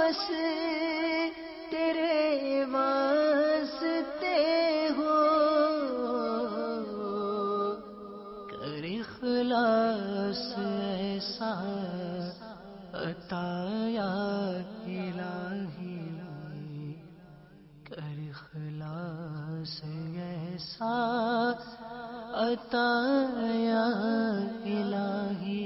بس تیرے واسطے ہو، کر اخلاص ایسا عطا یا الہی، کر اخلاص ایسا عطا یا الہی۔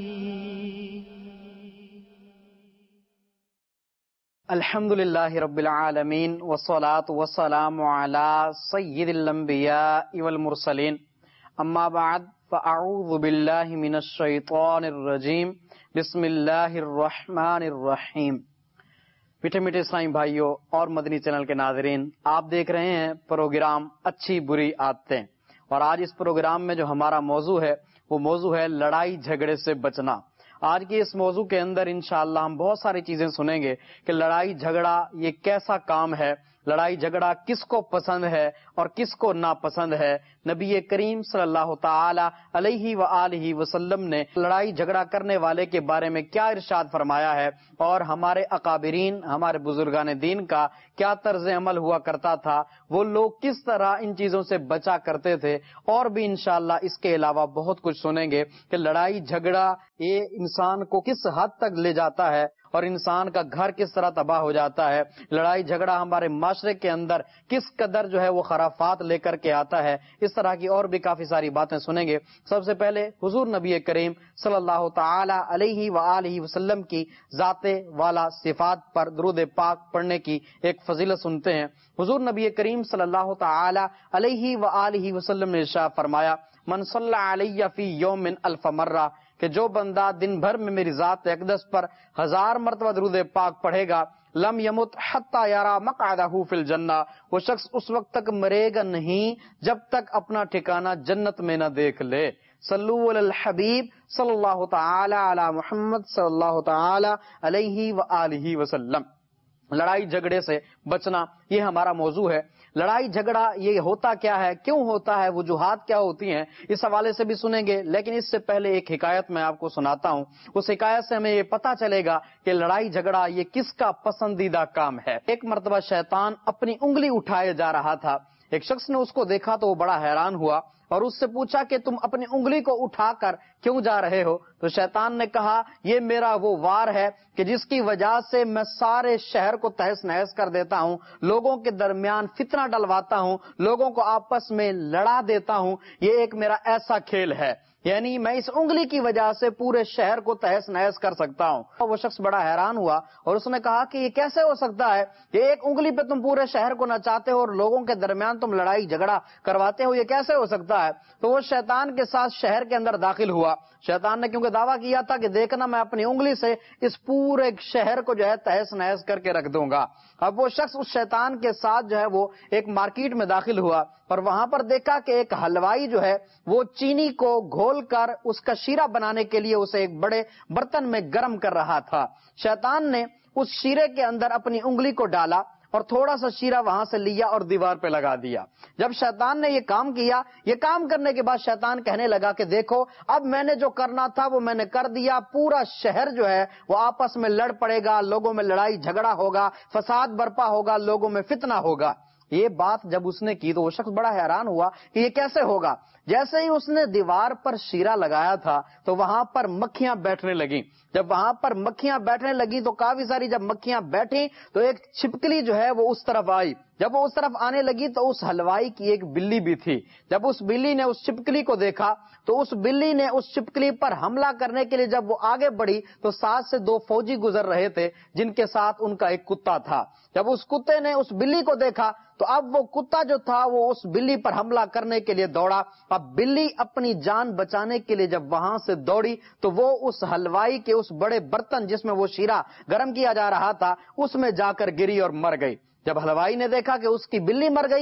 الحمدللہ رب العالمین والصلاة والسلام علی سید الانبیاء والمرسلین، اما بعد فاعوذ باللہ من الشیطان الرجیم، بسم اللہ الرحمن الرحیم۔ میٹھے میٹھے اسلامی بھائیوں اور مدنی چینل کے ناظرین، آپ دیکھ رہے ہیں پروگرام اچھی بری عادتیں، اور آج اس پروگرام میں جو ہمارا موضوع ہے وہ موضوع ہے لڑائی جھگڑے سے بچنا۔ آج کے اس موضوع کے اندر انشاءاللہ ہم بہت ساری چیزیں سنیں گے کہ لڑائی جھگڑا یہ کیسا کام ہے، لڑائی جھگڑا کس کو پسند ہے اور کس کو ناپسند ہے۔ نبی کریم صلی اللہ تعالی علیہ وآلہ وسلم نے لڑائی جھگڑا کرنے والے کے بارے میں کیا ارشاد فرمایا ہے، اور ہمارے اکابرین، ہمارے بزرگان دین کا کیا طرز عمل ہوا کرتا تھا، وہ لوگ کس طرح ان چیزوں سے بچا کرتے تھے، اور بھی انشاءاللہ اس کے علاوہ بہت کچھ سنیں گے کہ لڑائی جھگڑا یہ انسان کو کس حد تک لے جاتا ہے اور انسان کا گھر کس طرح تباہ ہو جاتا ہے، لڑائی جھگڑا ہمارے معاشرے کے اندر کس قدر جو ہے وہ خرافات لے کر کے آتا ہے۔ اس طرح کی اور بھی کافی ساری باتیں سنیں گے۔ سب سے پہلے حضور نبی کریم صلی اللہ تعالی علیہ وآلہ وسلم کی ذات والا صفات پر درود پاک پڑھنے کی ایک فضیلت سنتے ہیں۔ حضور نبی کریم صلی اللہ تعالی علیہ وآلہ وسلم نے ارشاد فرمایا، من صلی علیہ فی یوم الف مرہ، کہ جو بندہ دن بھر میں میری ذات اقدس پر 1000 مرتبہ درود پاک پڑھے گا، لم یمت حتی یرا مقعدہ فی الجنہ، وہ شخص اس وقت تک مرے گا نہیں جب تک اپنا ٹھکانہ جنت میں نہ دیکھ لے۔ صلو علی الحبیب صلی اللہ تعالی علی محمد صلی اللہ تعالی علیہ وآلہ وسلم۔ لڑائی جھگڑے سے بچنا یہ ہمارا موضوع ہے۔ لڑائی جھگڑا یہ ہوتا کیا ہے، کیوں ہوتا ہے، وجوہات کیا ہوتی ہیں، اس حوالے سے بھی سنیں گے۔ لیکن اس سے پہلے ایک حکایت میں آپ کو سناتا ہوں، اس حکایت سے ہمیں یہ پتا چلے گا کہ لڑائی جھگڑا یہ کس کا پسندیدہ کام ہے۔ ایک مرتبہ شیطان اپنی انگلی اٹھائے جا رہا تھا، ایک شخص نے اس کو دیکھا تو وہ بڑا حیران ہوا اور اس سے پوچھا کہ تم اپنی انگلی کو اٹھا کر کیوں جا رہے ہو؟ تو شیطان نے کہا، یہ میرا وہ وار ہے کہ جس کی وجہ سے میں سارے شہر کو تہس نہس کر دیتا ہوں، لوگوں کے درمیان فتنہ ڈلواتا ہوں، لوگوں کو آپس میں لڑا دیتا ہوں، یہ ایک میرا ایسا کھیل ہے، یعنی میں اس انگلی کی وجہ سے پورے شہر کو تہس نہس کر سکتا ہوں۔ وہ شخص بڑا حیران ہوا اور اس نے کہا کہ یہ کیسے ہو سکتا ہے، یہ ایک انگلی پہ تم پورے شہر کو نچاتے ہو اور لوگوں کے درمیان تم لڑائی جھگڑا کرواتے ہو، یہ کیسے ہو سکتا ہے؟ تو وہ شیطان کے ساتھ شہر کے اندر داخل ہوا۔ شیطان نے کیونکہ دعویٰ کیا تھا کہ دیکھنا میں اپنی انگلی سے اس پورے شہر کو جو ہے تہس نہس کر کے رکھ دوں گا۔ اب وہ شخص اس شیطان کے ساتھ جو ہے وہ ایک مارکیٹ میں داخل ہوا اور وہاں پر دیکھا کہ ایک حلوائی جو ہے وہ چینی کو گھول کر اس کا شیرہ بنانے کے لیے اسے ایک بڑے برتن میں گرم کر رہا تھا۔ شیطان نے اس شیرے کے اندر اپنی انگلی کو ڈالا اور تھوڑا سا شیرہ وہاں سے لیا اور دیوار پہ لگا دیا۔ جب شیطان نے یہ کام کیا، یہ کام کرنے کے بعد شیطان کہنے لگا کہ دیکھو اب میں نے جو کرنا تھا وہ میں نے کر دیا، پورا شہر جو ہے وہ آپس میں لڑ پڑے گا، لوگوں میں لڑائی جھگڑا ہوگا، فساد برپا ہوگا، لوگوں میں فتنہ ہوگا۔ یہ بات جب اس نے کی تو وہ شخص بڑا حیران ہوا کہ یہ کیسے ہوگا۔ جیسے ہی اس نے دیوار پر شیرہ لگایا تھا تو وہاں پر مکھیاں بیٹھنے لگیں۔ جب وہاں پر مکھیاں بیٹھنے لگیں تو کافی ساری جب مکھیاں بیٹھیں تو ایک چھپکلی جو ہے وہ اس طرف آئی۔ جب وہ اس طرف آنے لگی تو اس حلوائی کی ایک بلی بھی تھی۔ جب اس بلی نے اس چھپکلی کو دیکھا تو اس بلی نے اس چھپکلی پر حملہ کرنے کے لیے جب وہ آگے بڑھی تو ساتھ سے 2 فوجی گزر رہے تھے جن کے ساتھ ان کا ایک کتا تھا۔ جب اس کتے نے اس بلی کو دیکھا تو اب وہ کتا جو تھا وہ اس بلی پر حملہ کرنے کے لیے دوڑا۔ اب بلی اپنی جان بچانے کے لیے جب وہاں سے دوڑی تو وہ اس حلوائی کے اس بڑے برتن جس میں وہ شیرہ گرم کیا جا رہا تھا اس میں جا کر گری اور مر گئی۔ جب حلوائی نے دیکھا کہ اس کی بلی مر گئی ہے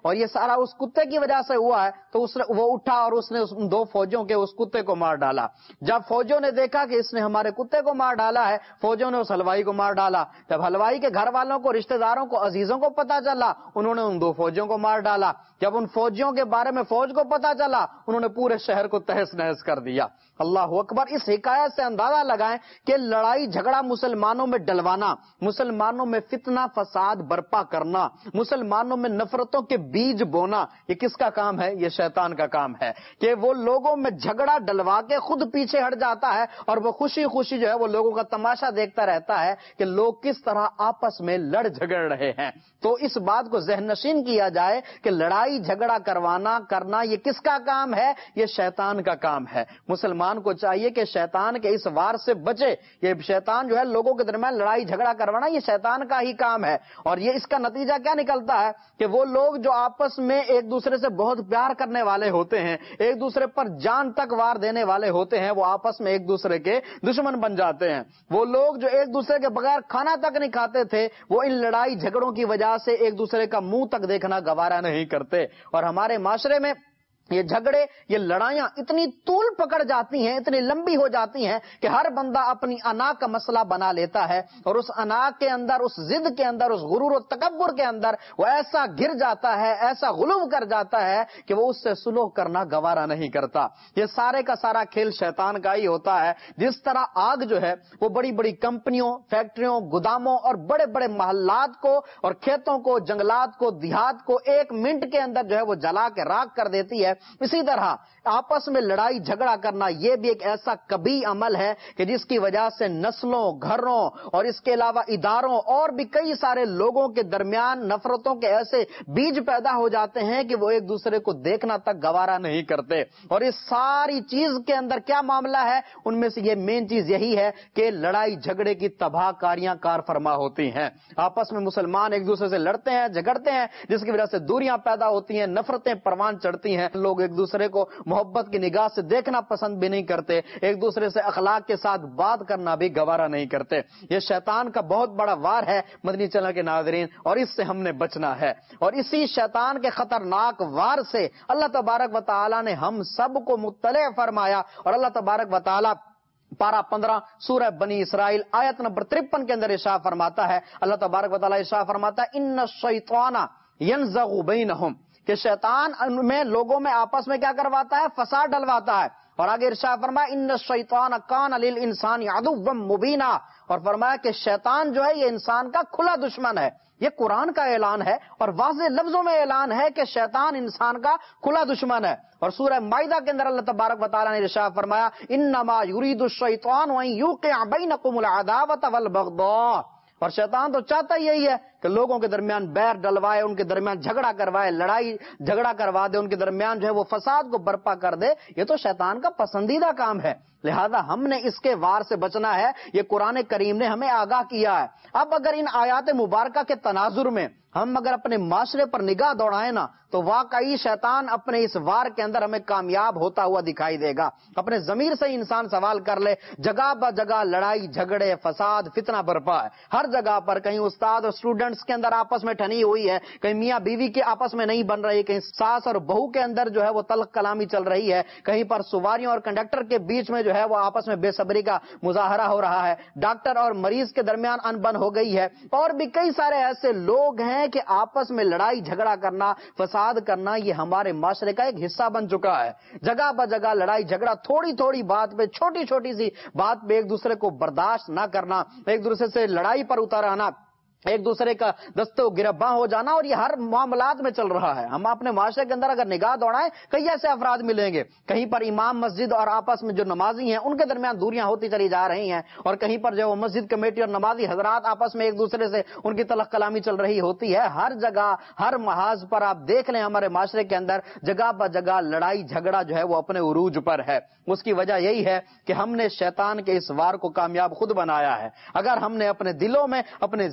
اور یہ سارا اس کتے کی وجہ سے ہوا ہے، تو وہ اٹھا اور اس نے ان 2 فوجیوں کے اس کتے کو مار ڈالا۔ جب فوجیوں نے دیکھا کہ اس نے ہمارے کتے کو مار ڈالا ہے، فوجیوں نے اس حلوائی کو مار ڈالا۔ جب حلوائی کے گھر والوں کو، رشتہ داروں کو، عزیزوں کو پتا چلا، انہوں نے ان 2 فوجیوں کو مار ڈالا۔ جب ان فوجیوں کے بارے میں فوج کو پتا چلا، انہوں نے پورے شہر کو تہس نہس کر دیا۔ اللہ اکبر۔ اس حکایت سے اندازہ لگائیں کہ لڑائی جھگڑا مسلمانوں میں ڈلوانا، مسلمانوں میں فتنہ فساد برپا کرنا، مسلمانوں میں نفرتوں کے بیج بونا، یہ کس کا کام ہے؟ یہ شیطان کا کام ہے کہ وہ لوگوں میں جھگڑا ڈلوا کے خود پیچھے ہٹ جاتا ہے اور وہ خوشی خوشی جو ہے وہ لوگوں کا تماشا دیکھتا رہتا ہے کہ لوگ کس طرح آپس میں لڑ جھگڑ رہے ہیں۔ تو اس بات کو ذہن نشین کیا جائے کہ لڑائی جھگڑا کرنا یہ کس کا کام ہے؟ یہ شیطان کا کام ہے۔ مسلمان کو چاہیے کہ شیطان کے اس وار سے بچے۔ یہ شیطان جو ہے لوگوں کے درمیان لڑائی جھگڑا کروانا، یہ شیطان کا ہی کام ہے۔ اور یہ اس کا نتیجہ کیا نکلتا ہے کہ وہ لوگ جو آپس میں ایک دوسرے سے بہت پیار کرنے والے ہوتے ہیں، ایک دوسرے پر جان تک وار دینے والے ہوتے ہیں، وہ آپس میں ایک دوسرے کے دشمن بن جاتے ہیں۔ وہ لوگ جو ایک دوسرے کے بغیر کھانا تک نہیں کھاتے تھے، وہ ان لڑائی جھگڑوں کی وجہ سے ایک دوسرے کا منہ تک دیکھنا گوارا نہیں کرتے۔ اور ہمارے معاشرے میں یہ جھگڑے، یہ لڑائیاں اتنی طول پکڑ جاتی ہیں، اتنی لمبی ہو جاتی ہیں کہ ہر بندہ اپنی انا کا مسئلہ بنا لیتا ہے، اور اس انا کے اندر، اس ضد کے اندر، اس غرور و تکبر کے اندر وہ ایسا گر جاتا ہے، ایسا غلو کر جاتا ہے کہ وہ اس سے سلوک کرنا گوارا نہیں کرتا۔ یہ سارے کا سارا کھیل شیطان کا ہی ہوتا ہے۔ جس طرح آگ جو ہے وہ بڑی بڑی کمپنیوں، فیکٹریوں، گوداموں اور بڑے بڑے محلات کو اور کھیتوں کو، جنگلات کو، دیہات کو 1 منٹ کے اندر جو ہے وہ جلا کے راکھ کر دیتی ہے، اسی طرح آپس میں لڑائی جھگڑا کرنا یہ بھی ایک ایسا کبھی عمل ہے کہ جس کی وجہ سے نسلوں، گھروں اور اس کے علاوہ اداروں اور بھی کئی سارے لوگوں کے درمیان نفرتوں کے ایسے بیج پیدا ہو جاتے ہیں کہ وہ ایک دوسرے کو دیکھنا تک گوارا نہیں کرتے۔ اور اس ساری چیز کے اندر کیا معاملہ ہے؟ ان میں سے یہ مین چیز یہی ہے کہ لڑائی جھگڑے کی تباہ کاریاں کار فرما ہوتی ہیں۔ آپس میں مسلمان ایک دوسرے سے لڑتے ہیں، جھگڑتے ہیں، جس کی وجہ سے دوریاں پیدا ہوتی ہیں، نفرتیں پروان چڑھتی ہیں، لوگ ایک دوسرے کو محبت کی نگاہ سے دیکھنا پسند بھی نہیں کرتے، ایک دوسرے سے اخلاق کے ساتھ بات کرنا بھی گوارا نہیں کرتے۔ یہ شیطان کا بہت بڑا وار ہے مدنی چینل کے ناظرین، اور اس سے ہم نے بچنا ہے۔ اور اسی شیطان کے خطرناک وار سے اللہ تبارک و تعالی نے ہم سب کو مطلع فرمایا، اور اللہ تبارک و تعالی پارہ 15 سورہ بنی اسرائیل آیت نمبر 53 کے اندر ارشاد فرماتا ہے، اللہ تبارک و تعالی ارشاد فرماتا ہے ان الشیطان ینزغ بینہم، کہ شیطان میں لوگوں میں آپس میں کیا کرواتا ہے؟ فساد ڈلواتا ہے۔ اور آگے ارشاد فرمایا ان الشیطان کان للانسان عدوا مبینا، اور فرمایا کہ شیطان جو ہے یہ انسان کا کھلا دشمن ہے۔ یہ قرآن کا اعلان ہے اور واضح لفظوں میں اعلان ہے کہ شیطان انسان کا کھلا دشمن ہے۔ اور سورہ مائدہ کے اندر اللہ تبارک و تعالی نے ارشاد فرمایا انما یرید الشیطان ان یوقع بینکم العداوۃ والبغضاء، اور شیطان تو چاہتا یہی ہے کہ لوگوں کے درمیان بیر ڈلوائے، ان کے درمیان جھگڑا کروائے، لڑائی جھگڑا کروا دے، ان کے درمیان جو ہے وہ فساد کو برپا کر دے۔ یہ تو شیطان کا پسندیدہ کام ہے، لہذا ہم نے اس کے وار سے بچنا ہے۔ یہ قرآن کریم نے ہمیں آگاہ کیا ہے۔ اب اگر ان آیات مبارکہ کے تناظر میں ہم اگر اپنے معاشرے پر نگاہ دوڑائیں نا تو واقعی شیطان اپنے اس وار کے اندر ہمیں کامیاب ہوتا ہوا دکھائی دے گا۔ اپنے ضمیر سے انسان سوال کر لے، جگہ بہ جگہ لڑائی جھگڑے، فساد، فتنہ برپا ہے ہر جگہ پر۔ کہیں استاد اور اسٹوڈنٹس کے اندر آپس میں ٹھنی ہوئی ہے، کہیں میاں بیوی کے آپس میں نہیں بن رہی، کہیں ساس اور بہو کے اندر جو ہے وہ تلخ کلامی چل رہی ہے، کہیں پر سواریوں اور کنڈکٹر کے بیچ میں جو ہے وہ آپس میں بے صبری کا مظاہرہ ہو رہا ہے، ڈاکٹر اور مریض کے درمیان انبن ہو گئی ہے، اور بھی کئی سارے ایسے لوگ ہیں کہ آپس میں لڑائی جھگڑا کرنا، فساد کرنا یہ ہمارے معاشرے کا ایک حصہ بن چکا ہے۔ جگہ بہ جگہ لڑائی جھگڑا، تھوڑی تھوڑی بات پہ، چھوٹی چھوٹی سی بات پہ ایک دوسرے کو برداشت نہ کرنا، ایک دوسرے سے لڑائی پر اتر آنا، ایک دوسرے کا دست و گرباں ہو جانا، اور یہ ہر معاملات میں چل رہا ہے۔ ہم اپنے معاشرے کے اندر اگر نگاہ دوڑائیں کئی ایسے افراد ملیں گے، کہیں پر امام مسجد اور آپس میں جو نمازی ہیں ان کے درمیان دوریاں ہوتی چلی جا رہی ہیں، اور کہیں پر جو مسجد کمیٹی اور نمازی حضرات آپس میں ایک دوسرے سے ان کی تلخ کلامی چل رہی ہوتی ہے۔ ہر جگہ ہر محاذ پر آپ دیکھ لیں ہمارے معاشرے کے اندر جگہ بہ جگہ لڑائی جھگڑا جو ہے وہ اپنے عروج پر ہے۔ اس کی وجہ یہی ہے کہ ہم نے شیطان کے اس وار کو کامیاب خود بنایا ہے۔ اگر ہم نے اپنے دلوں میں، اپنے ذہنوں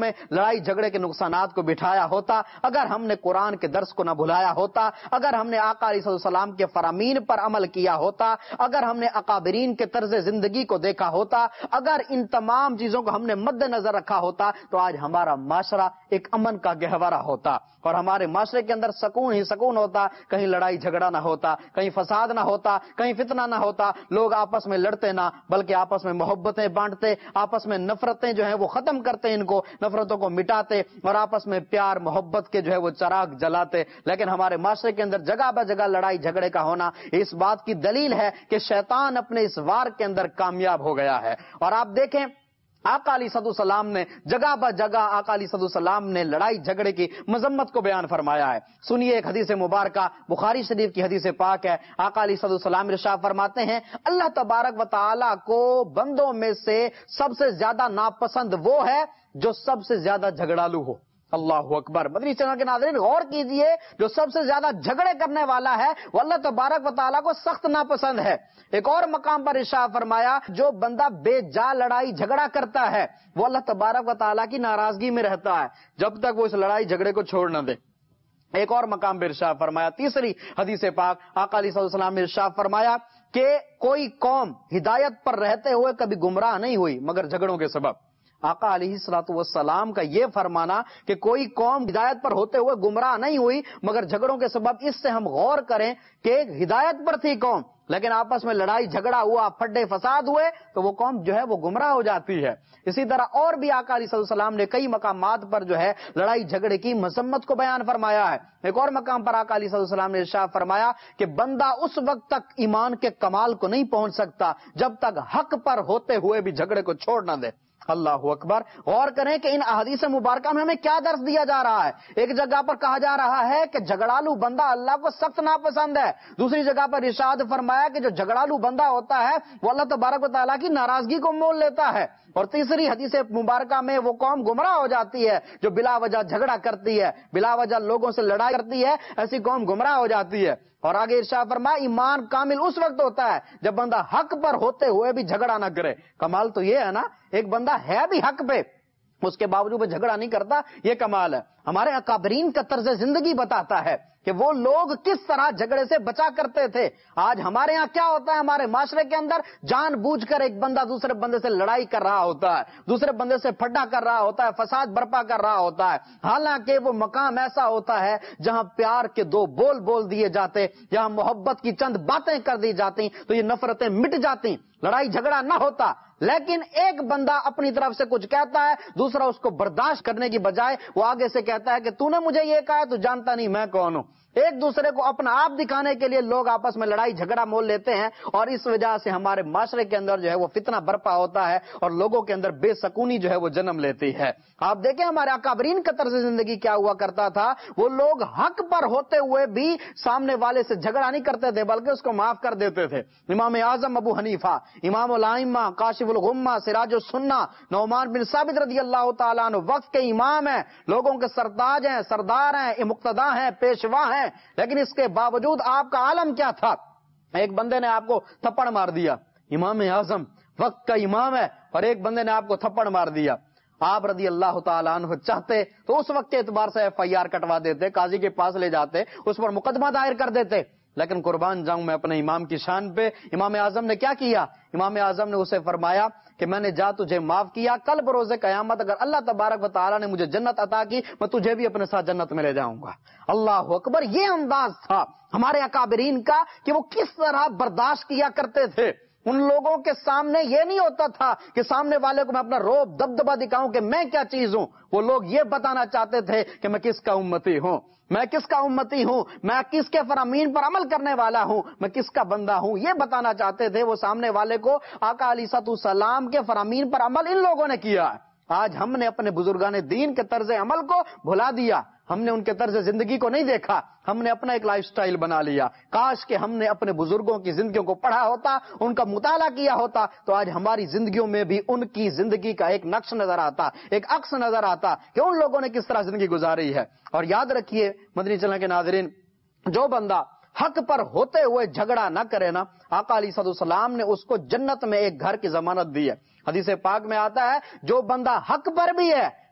میں لڑائی جھگڑے کے نقصانات کو بٹھایا ہوتا، اگر ہم نے قرآن کے درس کو نہ بھلایا ہوتا، اگر ہم نے آقا علیہ السلام کے فرامین پر عمل کیا ہوتا، اگر ہم نے اکابرین کے طرز زندگی کو دیکھا ہوتا، اگر ان تمام چیزوں کو ہم نے مد نظر رکھا ہوتا تو آج ہمارا معاشرہ ایک امن کا گہوارہ ہوتا اور ہمارے معاشرے کے اندر سکون ہی سکون ہوتا، کہیں لڑائی جھگڑا نہ ہوتا، کہیں فساد نہ ہوتا، کہیں فتنہ نہ ہوتا، لوگ آپس میں لڑتے نہ بلکہ آپس میں محبتیں بانٹتے، آپس میں نفرتیں جو ہیں وہ ختم کرتے، ان کو نفرتوں کو مٹاتے اور آپس میں پیار محبت کے جو ہے وہ چراغ جلاتے۔ لیکن ہمارے معاشرے کے اندر جگہ بہ جگہ لڑائی جھگڑے کا ہونا اس بات کی دلیل ہے کہ شیطان اپنے اس وار کے اندر کامیاب ہو گیا ہے۔ اور آپ دیکھیں آقا علیہ السلام نے جگہ بہ جگہ آقا علیہ السلام نے لڑائی جھگڑے کی مذمت کو بیان فرمایا ہے۔ سنیے ایک حدیث مبارکہ، بخاری شریف کی حدیث پاک ہے۔ آقا علیہ السلام ارشاد فرماتے ہیں، اللہ تبارک و تعالی کو بندوں میں سے سب سے زیادہ ناپسند وہ ہے جو سب سے زیادہ جھگڑالو ہو۔ اللہ اکبر۔ مدنی چینل کے ناظرین غور کیجئے، جو سب سے زیادہ جھگڑے کرنے والا ہے وہ اللہ تبارک و تعالیٰ کو سخت ناپسند ہے۔ ایک اور مقام پر ارشاد فرمایا، جو بندہ بے جا لڑائی جھگڑا کرتا ہے وہ اللہ تبارک و تعالیٰ کی ناراضگی میں رہتا ہے جب تک وہ اس لڑائی جھگڑے کو چھوڑ نہ دے۔ ایک اور مقام پر ارشاد فرمایا، تیسری حدیث پاک، آقا علیہ السلام نے ارشاد فرمایا کہ کوئی قوم ہدایت پر رہتے ہوئے کبھی گمراہ نہیں ہوئی مگر جھگڑوں کے سبب۔ آقا علیہ السلام کا یہ فرمانا کہ کوئی قوم ہدایت پر ہوتے ہوئے گمراہ نہیں ہوئی مگر جھگڑوں کے سبب، اس سے ہم غور کریں کہ ہدایت پر تھی قوم لیکن آپس میں لڑائی جھگڑا ہوا، پھڈے فساد ہوئے تو وہ قوم جو ہے وہ گمراہ ہو جاتی ہے۔ اسی طرح اور بھی آقا علیہ السلام نے کئی مقامات پر جو ہے لڑائی جھگڑے کی مذمت کو بیان فرمایا ہے۔ ایک اور مقام پر آقا علیہ السلام نے ارشاد فرمایا کہ بندہ اس وقت تک ایمان کے کمال کو نہیں پہنچ سکتا جب تک حق پر ہوتے ہوئے بھی جھگڑے کو چھوڑ نہ دے۔ اللہ اکبر۔ غور کریں کہ ان احادیث مبارکہ میں ہمیں کیا درس دیا جا رہا ہے۔ ایک جگہ پر کہا جا رہا ہے کہ جھگڑالو بندہ اللہ کو سخت ناپسند ہے، دوسری جگہ پر ارشاد فرمایا کہ جو جھگڑالو بندہ ہوتا ہے وہ اللہ تبارک و تعالیٰ کی ناراضگی کو مول لیتا ہے، اور تیسری حدیث مبارکہ میں وہ قوم گمراہ ہو جاتی ہے جو بلا وجہ جھگڑا کرتی ہے، بلا وجہ لوگوں سے لڑائی کرتی ہے، ایسی قوم گمراہ ہو جاتی ہے۔ اور آگے ارشاد فرمایا، ایمان کامل اس وقت ہوتا ہے جب بندہ حق پر ہوتے ہوئے بھی جھگڑا نہ کرے۔ کمال تو یہ ہے نا، ایک بندہ ہے بھی حق پہ اس کے باوجود جھگڑا نہیں کرتا، یہ کمال ہے۔ ہمارے اکابرین کا طرز زندگی بتاتا ہے کہ وہ لوگ کس طرح جھگڑے سے بچا کرتے تھے۔ آج ہمارے ہاں کیا ہوتا ہے، ہمارے معاشرے کے اندر جان بوجھ کر ایک بندہ دوسرے بندے سے لڑائی کر رہا ہوتا ہے، دوسرے بندے سے پھڈا کر رہا ہوتا ہے، فساد برپا کر رہا ہوتا ہے، حالانکہ وہ مقام ایسا ہوتا ہے جہاں پیار کے دو بول بول دیے جاتے، جہاں محبت کی چند باتیں کر دی جاتی تو یہ نفرتیں مٹ جاتی، لڑائی جھگڑا نہ ہوتا۔ لیکن ایک بندہ اپنی طرف سے کچھ کہتا ہے، دوسرا اس کو برداشت کرنے کی بجائے وہ آگے سے کہتا ہے کہ تو نے مجھے یہ کہا ہے، تو جانتا نہیں میں کون ہوں۔ ایک دوسرے کو اپنا آپ دکھانے کے لیے لوگ آپس میں لڑائی جھگڑا مول لیتے ہیں، اور اس وجہ سے ہمارے معاشرے کے اندر جو ہے وہ فتنہ برپا ہوتا ہے اور لوگوں کے اندر بے سکونی جو ہے وہ جنم لیتی ہے۔ آپ دیکھیں ہمارے اکابرین کا طرز زندگی کیا ہوا کرتا تھا، وہ لوگ حق پر ہوتے ہوئے بھی سامنے والے سے جھگڑا نہیں کرتے تھے بلکہ اس کو معاف کر دیتے تھے۔ امام اعظم ابو حنیفہ، امام الائمہ، کاشف الغمہ، سراج السنہ، نعمان بن ثابت رضی اللہ تعالیٰ عنہ وقت کے امام ہیں، لوگوں کے سرتاج ہیں، سردار ہیں، مقتدا ہیں، پیشوا ہیں، لیکن اس کے باوجود آپ کا عالم کیا تھا؟ ایک بندے نے آپ کو تھپڑ مار دیا، امام اعظم وقت کا امام ہے، اور ایک بندے نے آپ کو تھپڑ مار دیا، آپ رضی اللہ تعالیٰ عنہ چاہتے تو اس وقت کے اعتبار سے FIR کٹوا دیتے، قاضی کے پاس لے جاتے، اس پر مقدمہ دائر کر دیتے، لیکن قربان جاؤں میں اپنے امام کی شان پہ، امام اعظم نے کیا کیا؟ امام اعظم نے اسے فرمایا کہ میں نے جا تجھے معاف کیا، کل بروز قیامت اگر اللہ تبارک و تعالیٰ نے مجھے جنت عطا کی میں تجھے بھی اپنے ساتھ جنت میں لے جاؤں گا۔ اللہ اکبر۔ یہ انداز تھا ہمارے اکابرین کا کہ وہ کس طرح برداشت کیا کرتے تھے۔ ان لوگوں کے سامنے یہ نہیں ہوتا تھا کہ سامنے والے کو میں اپنا روب دبدبا دکھاؤں کہ میں کیا چیز ہوں، وہ لوگ یہ بتانا چاہتے تھے کہ میں کس کا امتی ہوں، میں کس کا امتی ہوں، میں کس کے فرامین پر عمل کرنے والا ہوں، میں کس کا بندہ ہوں، یہ بتانا چاہتے تھے وہ سامنے والے کو۔ آقا علیہ السلام کے فرامین پر عمل ان لوگوں نے کیا۔ آج ہم نے اپنے بزرگان دین کے طرز عمل کو بھلا دیا، ہم نے ان کے طرز زندگی کو نہیں دیکھا، ہم نے اپنا ایک لائف سٹائل بنا لیا۔ کاش کہ ہم نے اپنے بزرگوں کی زندگیوں کو پڑھا ہوتا، ان کا مطالعہ کیا ہوتا، تو آج ہماری زندگیوں میں بھی ان کی زندگی کا ایک نقش نظر آتا، ایک عکس نظر آتا کہ ان لوگوں نے کس طرح زندگی گزاری ہے۔ اور یاد رکھیے مدنی چینل کے ناظرین، جو بندہ حق پر ہوتے ہوئے جھگڑا نہ کرے نا، آقا علیہ السلام نے اس کو جنت میں ایک گھر کی ضمانت دی ہے۔ حدیث پاک میں آتا ہے جو بندہ حق پر بھی ہے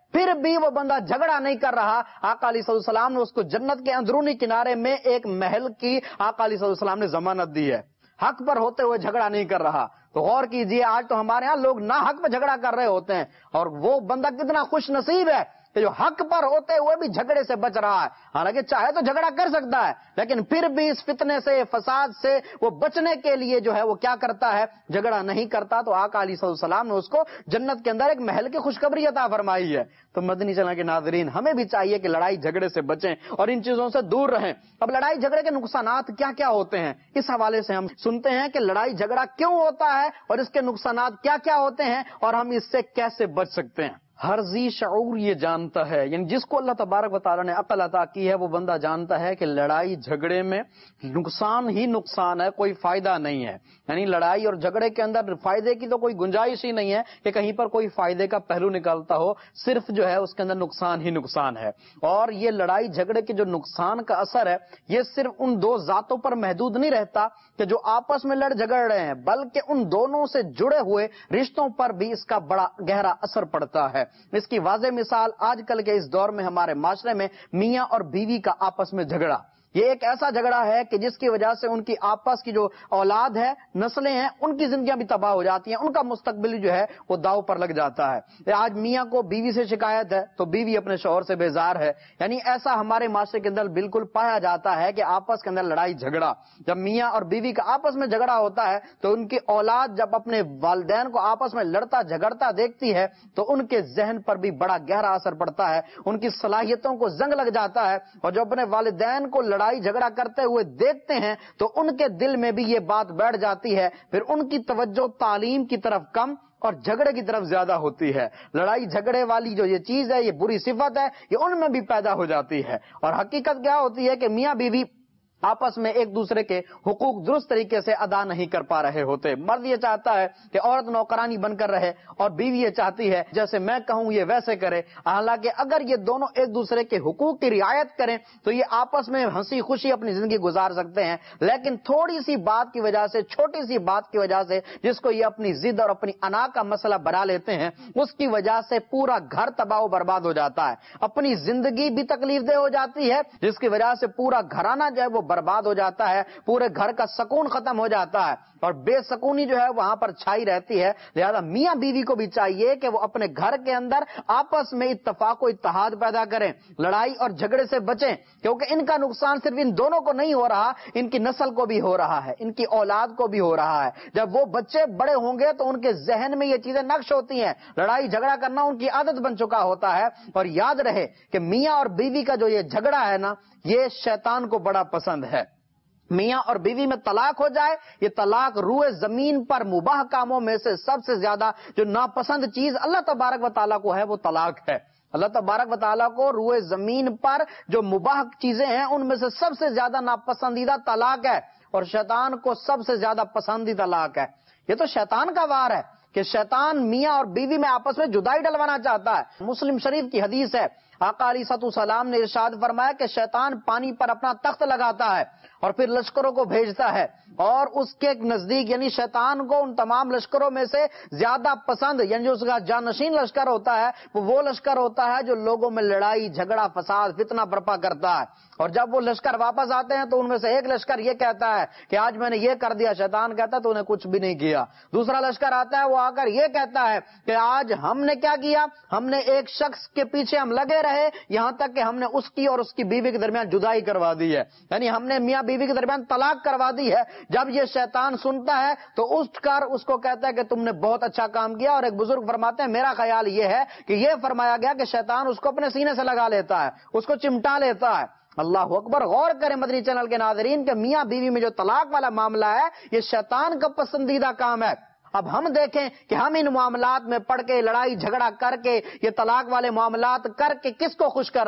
پھر بھی وہ بندہ جھگڑا نہیں کر رہا، آقا علیہ الصلوۃ والسلام نے اس کو جنت کے اندرونی کنارے میں ایک محل کی آقا علیہ الصلوۃ والسلام نے ضمانت دی ہے۔ حق پر ہوتے ہوئے جھگڑا نہیں کر رہا۔ تو غور کیجئے، آج تو ہمارے ہاں لوگ نا حق پہ جھگڑا کر رہے ہوتے ہیں، اور وہ بندہ کتنا خوش نصیب ہے کہ جو حق پر ہوتے ہوئے بھی جھگڑے سے بچ رہا ہے۔ حالانکہ چاہے تو جھگڑا کر سکتا ہے، لیکن پھر بھی اس فتنے سے، فساد سے وہ بچنے کے لیے جو ہے وہ کیا کرتا ہے؟ جھگڑا نہیں کرتا۔ تو آقا علیہ السلام نے اس کو جنت کے اندر ایک محل کی خوشخبری عطا فرمائی ہے۔ تو مدنی چینل کے ناظرین، ہمیں بھی چاہیے کہ لڑائی جھگڑے سے بچیں اور ان چیزوں سے دور رہیں۔ اب لڑائی جھگڑے کے نقصانات کیا کیا ہوتے ہیں، اس حوالے سے ہم سنتے ہیں کہ لڑائی جھگڑا کیوں ہوتا ہے اور اس کے نقصانات کیا کیا ہوتے ہیں اور ہم اس سے کیسے بچ سکتے ہیں۔ ہر ذی شعور یہ جانتا ہے، یعنی جس کو اللہ تبارک و تعالیٰ نے عقل عطا کی ہے، وہ بندہ جانتا ہے کہ لڑائی جھگڑے میں نقصان ہی نقصان ہے، کوئی فائدہ نہیں ہے۔ یعنی لڑائی اور جھگڑے کے اندر فائدے کی تو کوئی گنجائش ہی نہیں ہے کہ کہیں پر کوئی فائدے کا پہلو نکلتا ہو، صرف جو ہے اس کے اندر نقصان ہی نقصان ہے۔ اور یہ لڑائی جھگڑے کے جو نقصان کا اثر ہے، یہ صرف ان دو ذاتوں پر محدود نہیں رہتا کہ جو آپس میں لڑ جھگڑ رہے ہیں، بلکہ ان دونوں سے جڑے ہوئے رشتوں پر بھی اس کا بڑا گہرا اثر پڑتا ہے۔ اس کی واضح مثال آج کل کے اس دور میں ہمارے معاشرے میں میاں اور بیوی کا آپس میں جھگڑا، یہ ایک ایسا جھگڑا ہے کہ جس کی وجہ سے ان کی آپس کی جو اولاد ہے، نسلیں ہیں، ان کی زندگیاں بھی تباہ ہو جاتی ہیں، ان کا مستقبل جو ہے وہ داؤ پر لگ جاتا ہے۔ آج میاں کو بیوی سے شکایت ہے تو بیوی اپنے شوہر سے بیزار ہے، یعنی ایسا ہمارے معاشرے کے اندر بالکل پایا جاتا ہے کہ آپس کے اندر لڑائی جھگڑا، جب میاں اور بیوی کا آپس میں جھگڑا ہوتا ہے تو ان کی اولاد جب اپنے والدین کو آپس میں لڑتا جھگڑتا دیکھتی ہے تو ان کے ذہن پر بھی بڑا گہرا اثر پڑتا ہے، ان کی صلاحیتوں کو زنگ لگ جاتا ہے، اور جو اپنے والدین کو لڑائی جھگڑا کرتے ہوئے دیکھتے ہیں تو ان کے دل میں بھی یہ بات بیٹھ جاتی ہے، پھر ان کی توجہ تعلیم کی طرف کم اور جھگڑے کی طرف زیادہ ہوتی ہے۔ لڑائی جھگڑے والی جو یہ چیز ہے، یہ بری صفت ہے، یہ ان میں بھی پیدا ہو جاتی ہے۔ اور حقیقت کیا ہوتی ہے کہ میاں بیوی آپس میں ایک دوسرے کے حقوق درست طریقے سے ادا نہیں کر پا رہے ہوتے۔ مرد یہ چاہتا ہے کہ عورت نوکرانی بن کر رہے، اور بیوی یہ چاہتی ہے جیسے میں کہوں یہ ویسے کرے۔ حالانکہ اگر یہ دونوں ایک دوسرے کے حقوق کی رعایت کریں تو یہ آپس میں ہنسی خوشی اپنی زندگی گزار سکتے ہیں، لیکن تھوڑی سی بات کی وجہ سے، چھوٹی سی بات کی وجہ سے، جس کو یہ اپنی ضد اور اپنی انا کا مسئلہ بنا لیتے ہیں، اس کی وجہ سے پورا گھر تباہ و برباد ہو جاتا ہے، اپنی زندگی بھی تکلیف دہ ہو جاتی ہے، جس کی وجہ سے پورا گھرانہ جو ہے وہ برباد ہو جاتا ہے، پورے گھر کا سکون ختم ہو جاتا ہے اور بے سکونی جو ہے وہاں پر چھائی رہتی ہے۔ لہذا میاں بیوی کو بھی چاہیے کہ وہ اپنے گھر کے اندر آپس میں اتفاق و اتحاد پیدا کریں، لڑائی اور جھگڑے سے بچیں، کیونکہ ان کا نقصان صرف ان دونوں کو نہیں ہو رہا، ان کی نسل کو بھی ہو رہا ہے، ان کی اولاد کو بھی ہو رہا ہے۔ جب وہ بچے بڑے ہوں گے تو ان کے ذہن میں یہ چیزیں نقش ہوتی ہیں، لڑائی جھگڑا کرنا ان کی عادت بن چکا ہوتا ہے۔ اور یاد رہے کہ میاں اور بیوی کا جو یہ جھگڑا ہے نا، یہ شیطان کو بڑا پسند ہے۔ میاں اور بیوی میں طلاق ہو جائے، یہ طلاق روئے زمین پر مباح کاموں میں سے سب سے زیادہ جو ناپسند چیز اللہ تبارک و تعالیٰ کو ہے وہ طلاق ہے۔ اللہ تبارک و تعالیٰ کو روئے زمین پر جو مباح چیزیں ہیں ان میں سے سب سے زیادہ ناپسندیدہ طلاق ہے، اور شیطان کو سب سے زیادہ پسندیدہ طلاق ہے۔ یہ تو شیطان کا وار ہے کہ شیطان میاں اور بیوی میں آپس میں جدائی ڈلوانا چاہتا ہے۔ مسلم شریف کی حدیث ہے، آقا علیہ السلام نے ارشاد فرمایا کہ شیطان پانی پر اپنا تخت لگاتا ہے اور پھر لشکروں کو بھیجتا ہے، اور اس کے نزدیک یعنی شیطان کو ان تمام لشکروں میں سے زیادہ پسند، یعنی جو اس کا جانشین لشکر ہوتا ہے وہ لشکر ہوتا ہے جو لوگوں میں لڑائی جھگڑا فساد فتنہ برپا کرتا ہے۔ اور جب وہ لشکر واپس آتے ہیں تو ان میں سے ایک لشکر یہ کہتا ہے کہ آج میں نے یہ کر دیا، شیطان کہتا ہے تو انہیں کچھ بھی نہیں کیا۔ دوسرا لشکر آتا ہے، وہ آ کر یہ کہتا ہے کہ آج ہم نے کیا کیا، ہم نے ایک شخص کے پیچھے ہم لگے رہے یہاں تک کہ ہم نے اس کی اور اس کی بیوی کے درمیان جدائی کروا دی ہے، یعنی ہم نے میاں بیوی کے درمیان طلاق کروا دی ہے۔ جب یہ شیطان سنتا ہے تو اٹھ کر اس کو کہتا ہے کہ تم نے بہت اچھا کام کیا، اور ایک بزرگ فرماتے ہیں میرا خیال یہ ہے کہ یہ فرمایا گیا کہ شیطان اس کو اپنے سینے سے لگا لیتا ہے، اس کو چمٹا لیتا ہے۔ اللہ اکبر۔ غور کریں مدنی چینل کے ناظرین کہ میاں بیوی میں جو طلاق والا معاملہ ہے یہ شیطان کا پسندیدہ کام ہے۔ اب ہم دیکھیں کہ ہم ان معاملات میں پڑھ کے، لڑائی جھگڑا کر کے، یہ طلاق والے معاملات کر کے کس کو خوش کر رہے ہیں؟